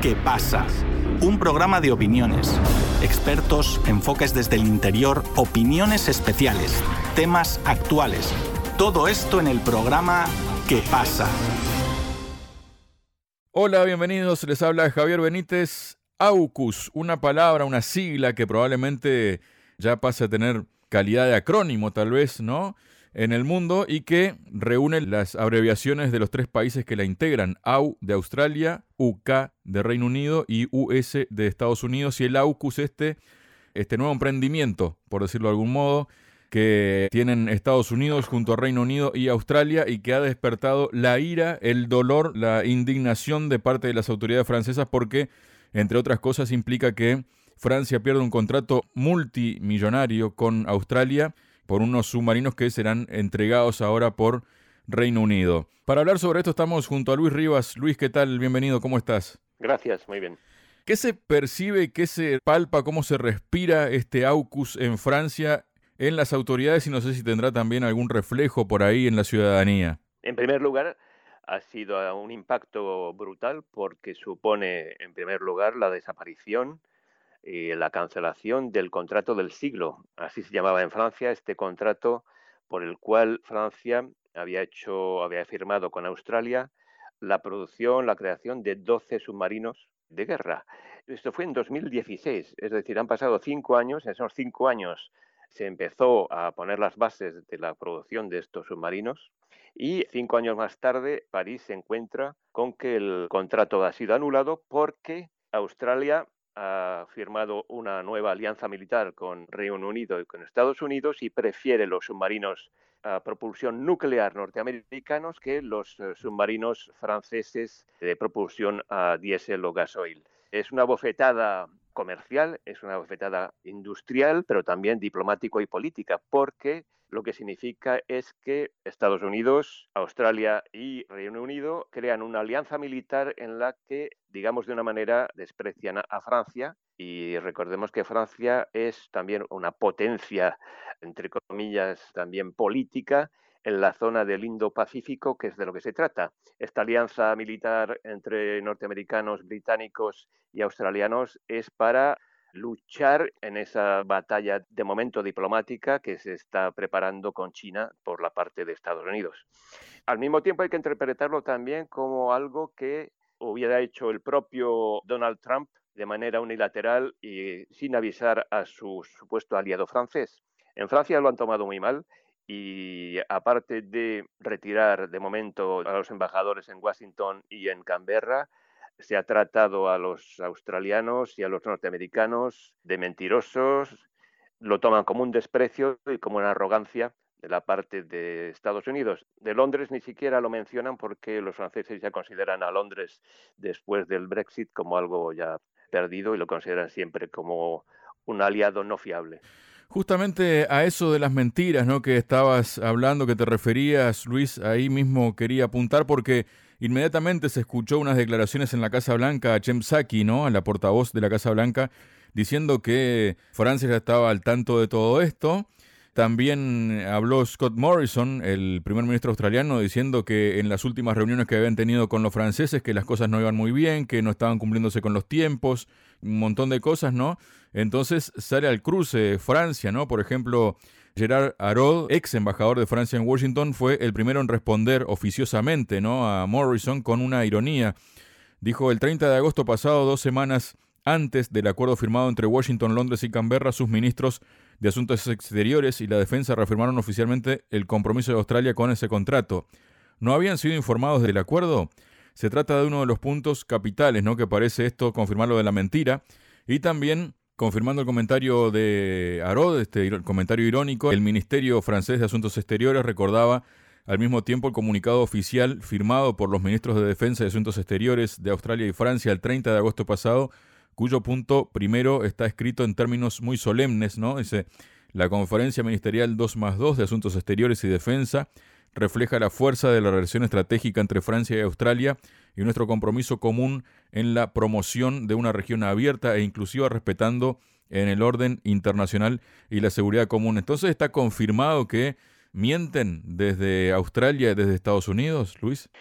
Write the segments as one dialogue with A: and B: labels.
A: ¿Qué pasa? Un programa de opiniones, expertos, enfoques desde el interior, opiniones especiales, temas actuales. Todo esto en el programa ¿Qué pasa?
B: Hola, bienvenidos. Les habla Javier Benítez. AUKUS, una palabra, una sigla que probablemente ya pase a tener calidad de acrónimo, tal vez, ¿no?, en el mundo, y que reúne las abreviaciones de los tres países que la integran: AU de Australia, UK de Reino Unido y US de Estados Unidos. Y el AUKUS, este nuevo emprendimiento, por decirlo de algún modo, que tienen Estados Unidos junto a Reino Unido y Australia, y que ha despertado la ira, el dolor, la indignación de parte de las autoridades francesas, porque, entre otras cosas, implica que Francia pierde un contrato multimillonario con Australia por unos submarinos que serán entregados ahora por Reino Unido. Para hablar sobre esto estamos junto a Luis Rivas. Luis, ¿qué tal? Bienvenido, ¿cómo estás?
C: Gracias, muy bien.
B: ¿Qué se percibe, qué se palpa, cómo se respira este AUKUS en Francia, en las autoridades, y no sé si tendrá también algún reflejo por ahí en la ciudadanía?
C: En primer lugar, ha sido un impacto brutal porque supone, en primer lugar, la desaparición y la cancelación del contrato del siglo. Así se llamaba en Francia este contrato por el cual Francia había firmado con Australia la producción, la creación de 12 submarinos de guerra. Esto fue en 2016, es decir, han pasado 5 años. En esos 5 años se empezó a poner las bases de la producción de estos submarinos, y 5 años más tarde París se encuentra con que el contrato ha sido anulado porque Australia ha firmado una nueva alianza militar con Reino Unido y con Estados Unidos y prefiere los submarinos a propulsión nuclear norteamericanos que los submarinos franceses de propulsión a diésel o gasoil. Es una bofetada comercial, es una bofetada industrial, pero también diplomático y política, porque lo que significa es que Estados Unidos, Australia y Reino Unido crean una alianza militar en la que, digamos de una manera, desprecian a Francia. Y recordemos que Francia es también una potencia, entre comillas, también política, en la zona del Indo-Pacífico, que es de lo que se trata. Esta alianza militar entre norteamericanos, británicos y australianos es para luchar en esa batalla de momento diplomática que se está preparando con China por la parte de Estados Unidos. Al mismo tiempo hay que interpretarlo también como algo que hubiera hecho el propio Donald Trump de manera unilateral y sin avisar a su supuesto aliado francés. En Francia lo han tomado muy mal y, aparte de retirar de momento a los embajadores en Washington y en Canberra, se ha tratado a los australianos y a los norteamericanos de mentirosos. Lo toman como un desprecio y como una arrogancia de la parte de Estados Unidos. De Londres ni siquiera lo mencionan porque los franceses ya consideran a Londres, después del Brexit, como algo ya perdido y lo consideran siempre como un aliado no fiable.
B: Justamente a eso de las mentiras, ¿no?, que estabas hablando, que te referías, Luis, ahí mismo quería apuntar, porque inmediatamente se escuchó unas declaraciones en la Casa Blanca a Jen Psaki, ¿no?, a la portavoz de la Casa Blanca, diciendo que Francia ya estaba al tanto de todo esto. También habló Scott Morrison, el primer ministro australiano, diciendo que en las últimas reuniones que habían tenido con los franceses, que las cosas no iban muy bien, que no estaban cumpliéndose con los tiempos, un montón de cosas, ¿no? Entonces sale al cruce Francia, ¿no? Por ejemplo, Gerard Araud, ex embajador de Francia en Washington, fue el primero en responder oficiosamente, ¿no?, a Morrison con una ironía. Dijo: el 30 de agosto pasado, 2 semanas antes del acuerdo firmado entre Washington, Londres y Canberra, sus ministros de Asuntos Exteriores y la Defensa reafirmaron oficialmente el compromiso de Australia con ese contrato. ¿No habían sido informados del acuerdo? Se trata de uno de los puntos capitales, ¿no?, que parece esto confirmar lo de la mentira. Y también, confirmando el comentario de Araud, el comentario irónico, el Ministerio francés de Asuntos Exteriores recordaba al mismo tiempo el comunicado oficial firmado por los ministros de Defensa y Asuntos Exteriores de Australia y Francia el 30 de agosto pasado, cuyo punto primero está escrito en términos muy solemnes, ¿no? Dice: la Conferencia Ministerial 2+2 de Asuntos Exteriores y Defensa refleja la fuerza de la relación estratégica entre Francia y Australia y nuestro compromiso común en la promoción de una región abierta e inclusiva, respetando en el orden internacional y la seguridad común. Entonces, ¿está confirmado que mienten desde Australia y desde Estados Unidos, Luis?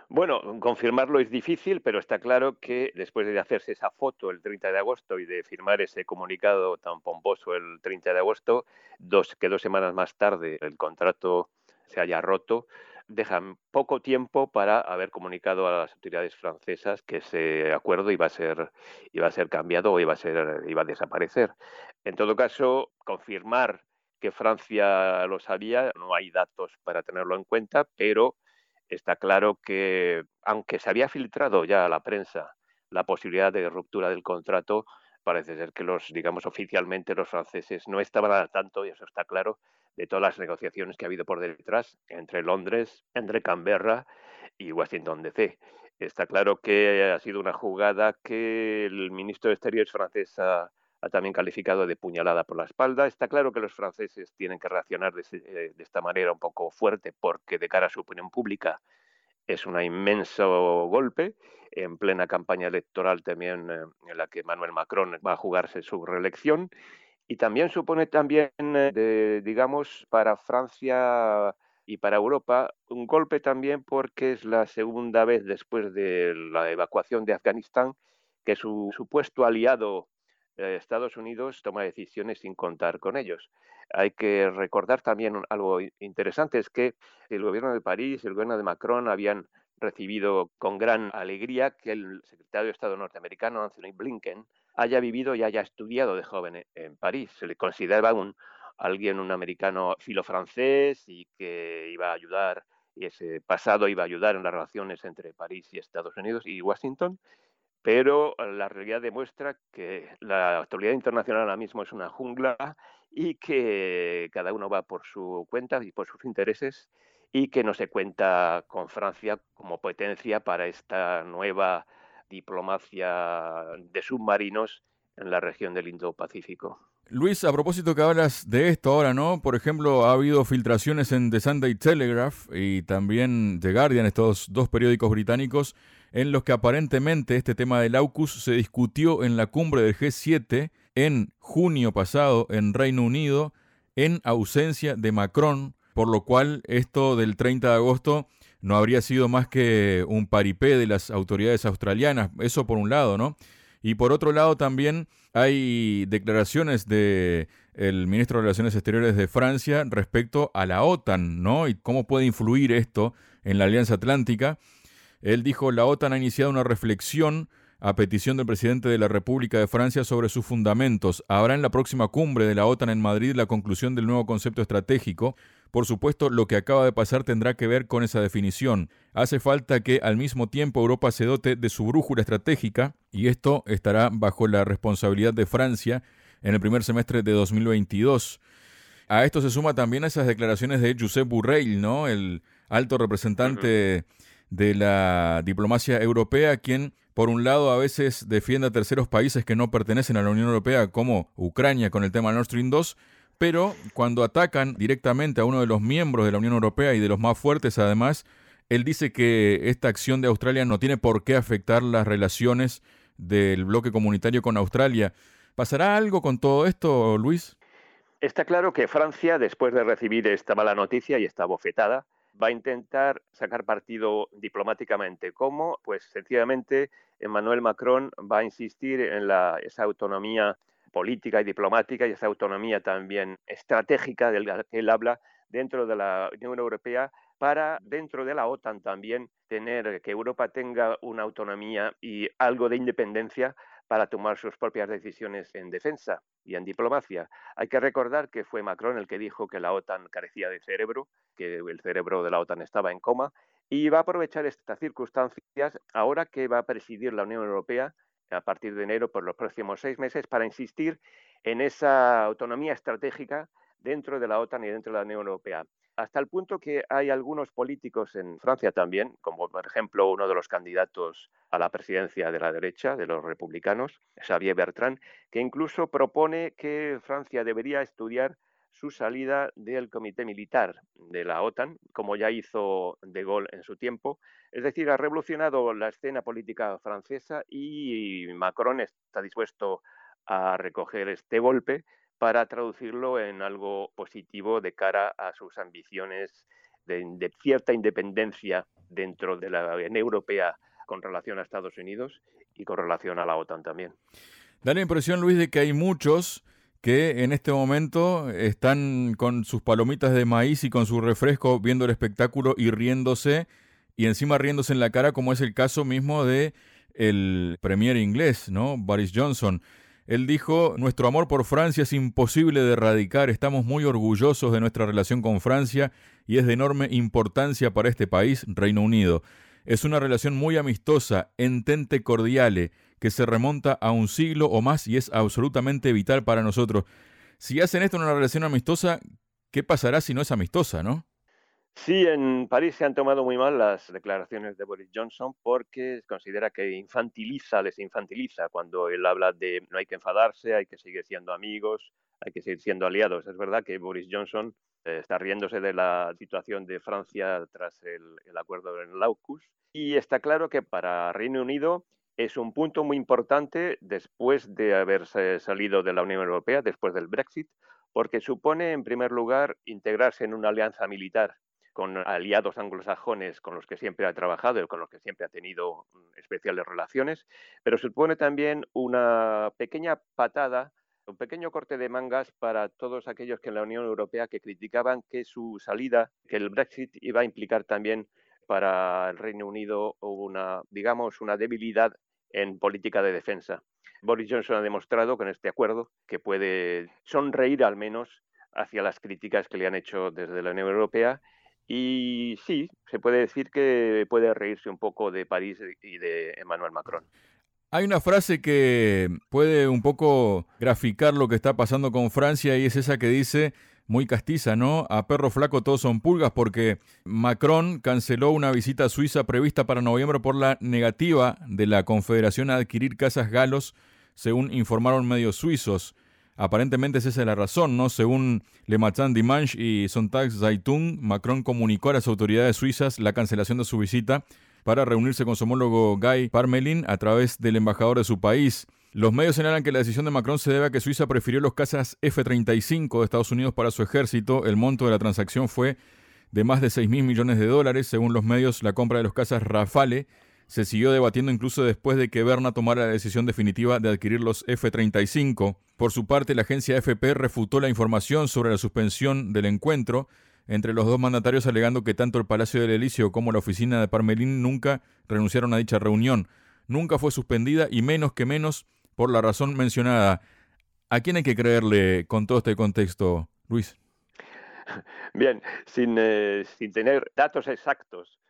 C: Bueno, confirmarlo es difícil, pero está claro que después de hacerse esa foto el 30 de agosto y de firmar ese comunicado tan pomposo el 30 de agosto, que 2 semanas más tarde el contrato se haya roto, dejan poco tiempo para haber comunicado a las autoridades francesas que ese acuerdo iba a ser cambiado o iba a desaparecer. En todo caso, confirmar que Francia lo sabía, no hay datos para tenerlo en cuenta, pero está claro que, aunque se había filtrado ya a la prensa la posibilidad de ruptura del contrato, parece ser que digamos, oficialmente los franceses no estaban al tanto, y eso está claro, de todas las negociaciones que ha habido por detrás entre Londres, entre Canberra y Washington DC. Está claro que ha sido una jugada que el ministro de Exteriores francés ha también calificado de puñalada por la espalda. Está claro que los franceses tienen que reaccionar de esta manera un poco fuerte porque de cara a su opinión pública es un inmenso golpe en plena campaña electoral también en la que Emmanuel Macron va a jugarse su reelección y también supone también, digamos, para Francia y para Europa un golpe también porque es la segunda vez después de la evacuación de Afganistán que su supuesto aliado Estados Unidos toma decisiones sin contar con ellos. Hay que recordar también algo interesante, es que el gobierno de París y el gobierno de Macron habían recibido con gran alegría que el secretario de Estado norteamericano, Anthony Blinken, haya vivido y haya estudiado de joven en París. Se le consideraba un americano filofrancés y que iba a ayudar, y ese pasado iba a ayudar en las relaciones entre París y Estados Unidos y Washington, pero la realidad demuestra que la actualidad internacional ahora mismo es una jungla y que cada uno va por su cuenta y por sus intereses y que no se cuenta con Francia como potencia para esta nueva diplomacia de submarinos en la región del Indo-Pacífico.
B: Luis, a propósito que hablas de esto ahora, ¿no? Por ejemplo, ha habido filtraciones en The Sunday Telegraph y también The Guardian, estos dos periódicos británicos, en los que aparentemente este tema del AUKUS se discutió en la cumbre del G7 en junio pasado en Reino Unido, en ausencia de Macron, por lo cual esto del 30 de agosto no habría sido más que un paripé de las autoridades australianas. Eso por un lado, ¿no? Y por otro lado también hay declaraciones de el ministro de Relaciones Exteriores de Francia respecto a la OTAN, ¿no? Y cómo puede influir esto en la Alianza Atlántica. Él dijo, la OTAN ha iniciado una reflexión a petición del presidente de la República de Francia sobre sus fundamentos. Habrá en la próxima cumbre de la OTAN en Madrid la conclusión del nuevo concepto estratégico. Por supuesto, lo que acaba de pasar tendrá que ver con esa definición. Hace falta que al mismo tiempo Europa se dote de su brújula estratégica y esto estará bajo la responsabilidad de Francia en el primer semestre de 2022. A esto se suma también esas declaraciones de Josep Borrell, ¿no? El alto representante de la diplomacia europea, quien por un lado a veces defiende a terceros países que no pertenecen a la Unión Europea, como Ucrania con el tema Nord Stream 2, pero cuando atacan directamente a uno de los miembros de la Unión Europea y de los más fuertes además, él dice que esta acción de Australia no tiene por qué afectar las relaciones del bloque comunitario con Australia. ¿Pasará algo con todo esto, Luis?
C: Está claro que Francia, después de recibir esta mala noticia y esta bofetada, va a intentar sacar partido diplomáticamente. ¿Cómo? Pues sencillamente Emmanuel Macron va a insistir en esa autonomía política y diplomática y esa autonomía también estratégica de la que él habla dentro de la Unión Europea para, dentro de la OTAN también, que Europa tenga una autonomía y algo de independencia para tomar sus propias decisiones en defensa y en diplomacia. Hay que recordar que fue Macron el que dijo que la OTAN carecía de cerebro, que el cerebro de la OTAN estaba en coma, y va a aprovechar estas circunstancias ahora que va a presidir la Unión Europea a partir de enero por los próximos 6 meses para insistir en esa autonomía estratégica dentro de la OTAN y dentro de la Unión Europea. Hasta el punto que hay algunos políticos en Francia también, como por ejemplo uno de los candidatos a la presidencia de la derecha, de los republicanos, Xavier Bertrand, que incluso propone que Francia debería estudiar su salida del comité militar de la OTAN, como ya hizo De Gaulle en su tiempo. Es decir, ha revolucionado la escena política francesa y Macron está dispuesto a recoger este golpe para traducirlo en algo positivo de cara a sus ambiciones de cierta independencia dentro de la Unión Europea con relación a Estados Unidos y con relación a la OTAN también.
B: Da la impresión, Luis, de que hay muchos que en este momento están con sus palomitas de maíz y con su refresco viendo el espectáculo y riéndose, y encima riéndose en la cara, como es el caso mismo de el premier inglés, ¿no? Boris Johnson. Él dijo: nuestro amor por Francia es imposible de erradicar, estamos muy orgullosos de nuestra relación con Francia y es de enorme importancia para este país, Reino Unido. Es una relación muy amistosa, entente cordiale, que se remonta a un siglo o más y es absolutamente vital para nosotros. Si hacen esto en una relación amistosa, ¿qué pasará si no es amistosa, no?
C: Sí, en París se han tomado muy mal las declaraciones de Boris Johnson porque considera que les infantiliza cuando él habla de no hay que enfadarse, hay que seguir siendo amigos, hay que seguir siendo aliados. Es verdad que Boris Johnson está riéndose de la situación de Francia tras el acuerdo en AUKUS y está claro que para Reino Unido es un punto muy importante después de haberse salido de la Unión Europea, después del Brexit, porque supone, en primer lugar, integrarse en una alianza militar con aliados anglosajones con los que siempre ha trabajado y con los que siempre ha tenido especiales relaciones, pero supone también una pequeña patada, un pequeño corte de mangas para todos aquellos que en la Unión Europea que criticaban que su salida, que el Brexit iba a implicar también para el Reino Unido una debilidad en política de defensa. Boris Johnson ha demostrado con este acuerdo que puede sonreír al menos hacia las críticas que le han hecho desde la Unión Europea. Y sí, se puede decir que puede reírse un poco de París y de Emmanuel Macron.
B: Hay una frase que puede un poco graficar lo que está pasando con Francia y es esa que dice, muy castiza, ¿no? A perro flaco todos son pulgas, porque Macron canceló una visita a Suiza prevista para noviembre por la negativa de la Confederación a adquirir casas galos, según informaron medios suizos. Aparentemente esa es la razón, ¿no? Según Le Matin Dimanche y Sonntagszeitung, Macron comunicó a las autoridades suizas la cancelación de su visita para reunirse con su homólogo Guy Parmelin a través del embajador de su país. Los medios señalan que la decisión de Macron se debe a que Suiza prefirió los cazas F-35 de Estados Unidos para su ejército. El monto de la transacción fue de más de $6.000 millones. Según los medios, la compra de los cazas Rafale se siguió debatiendo incluso después de que Berna tomara la decisión definitiva de adquirir los F-35. Por su parte, la agencia AFP refutó la información sobre la suspensión del encuentro entre los dos mandatarios, alegando que tanto el Palacio del Elíseo como la oficina de Parmelin nunca renunciaron a dicha reunión. Nunca fue suspendida y menos por la razón mencionada. ¿A quién hay que creerle con todo este contexto, Luis?
C: Bien, sin tener datos exactos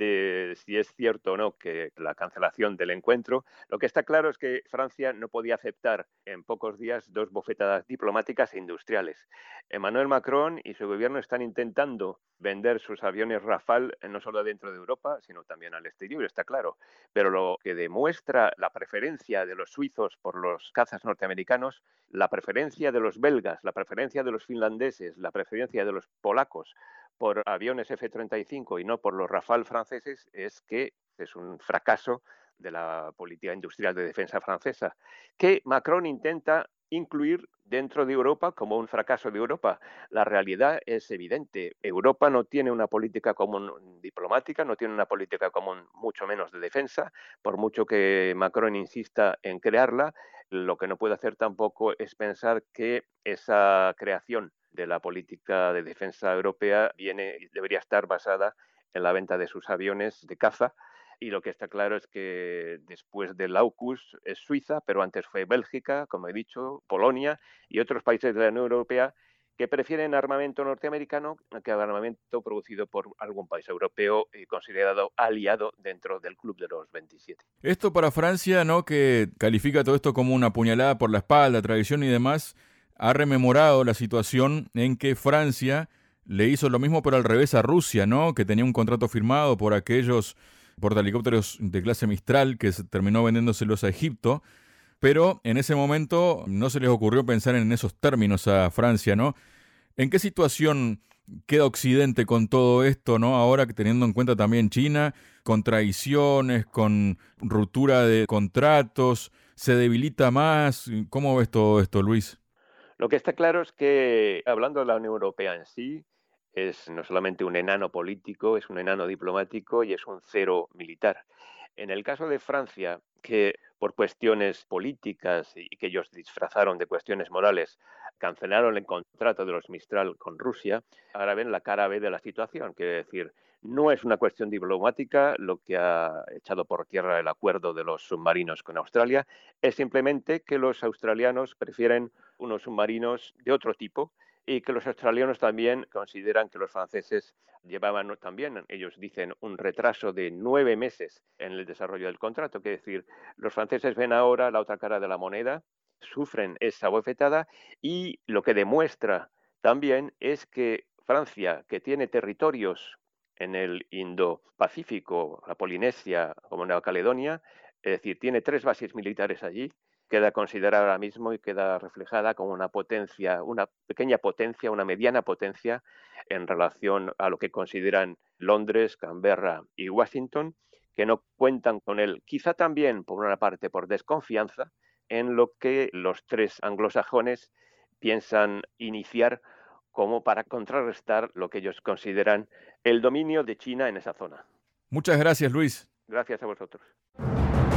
C: de si es cierto o no que la cancelación del encuentro, lo que está claro es que Francia no podía aceptar en pocos días dos bofetadas diplomáticas e industriales. Emmanuel Macron y su gobierno están intentando vender sus aviones Rafale no solo dentro de Europa, sino también al exterior, está claro. Pero lo que demuestra la preferencia de los suizos por los cazas norteamericanos, la preferencia de los belgas, la preferencia de los finlandeses, la preferencia de los polacos por aviones F-35 y no por los Rafale franceses, es que es un fracaso de la política industrial de defensa francesa, que Macron intenta incluir dentro de Europa como un fracaso de Europa. La realidad es evidente. Europa no tiene una política común diplomática, no tiene una política común mucho menos de defensa, por mucho que Macron insista en crearla. Lo que no puede hacer tampoco es pensar que esa creación de la política de defensa europea debería estar basada en la venta de sus aviones de caza. Y lo que está claro es que después del AUKUS es Suiza, pero antes fue Bélgica, como he dicho, Polonia y otros países de la Unión Europea que prefieren armamento norteamericano que armamento producido por algún país europeo y considerado aliado dentro del Club de los 27.
B: Esto para Francia, ¿no?, que califica todo esto como una puñalada por la espalda, traición y demás, ha rememorado la situación en que Francia le hizo lo mismo pero al revés a Rusia, ¿no?, que tenía un contrato firmado por aquellos portahelicópteros de clase Mistral que se terminó vendiéndoselos a Egipto, pero en ese momento no se les ocurrió pensar en esos términos a Francia, ¿no? ¿En qué situación queda Occidente con todo esto, ¿no? Ahora que teniendo en cuenta también China, con traiciones, con ruptura de contratos, se debilita más. ¿Cómo ves todo esto, Luis?
C: Lo que está claro es que, hablando de la Unión Europea en sí, es no solamente un enano político, es un enano diplomático y es un cero militar. En el caso de Francia, que por cuestiones políticas y que ellos disfrazaron de cuestiones morales, cancelaron el contrato de los Mistral con Rusia, ahora ven la cara B de la situación. Quiere decir, no es una cuestión diplomática lo que ha echado por tierra el acuerdo de los submarinos con Australia, es simplemente que los australianos prefieren unos submarinos de otro tipo y que los australianos también consideran que los franceses llevaban también, ellos dicen, un retraso de 9 meses en el desarrollo del contrato. Es decir, los franceses ven ahora la otra cara de la moneda, sufren esa bofetada y lo que demuestra también es que Francia, que tiene territorios en el Indo-Pacífico, la Polinesia como Nueva Caledonia, es decir, tiene 3 bases militares allí, queda considerada ahora mismo y queda reflejada como una potencia, una pequeña potencia, una mediana potencia en relación a lo que consideran Londres, Canberra y Washington, que no cuentan con él, quizá también por una parte por desconfianza en lo que los 3 anglosajones piensan iniciar como para contrarrestar lo que ellos consideran el dominio de China en esa zona.
B: Muchas gracias, Luis.
C: Gracias a vosotros.